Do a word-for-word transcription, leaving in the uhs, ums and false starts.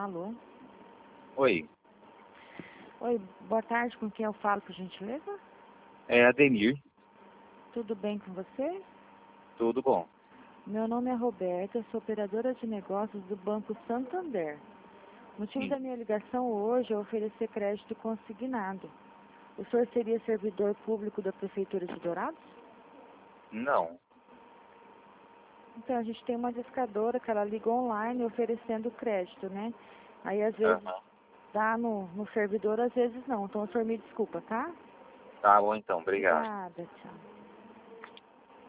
Alô? Oi, Oi, boa tarde, com quem eu falo, por gentileza? é Ademir, Tudo bem com você? tudo bom? Meu nome é Roberta, eu sou operadora de negócios do Banco Santander. O motivo Sim. da minha ligação hoje é oferecer crédito consignado. O senhor seria servidor público da Prefeitura de Dourados? Não. Então, a gente tem uma discadora que ela liga online oferecendo crédito, né? Aí, às vezes, Aham. dá no, no servidor, às vezes não. Então, o senhor me desculpa, tá? Tá bom então, obrigado. Obrigada, tchau.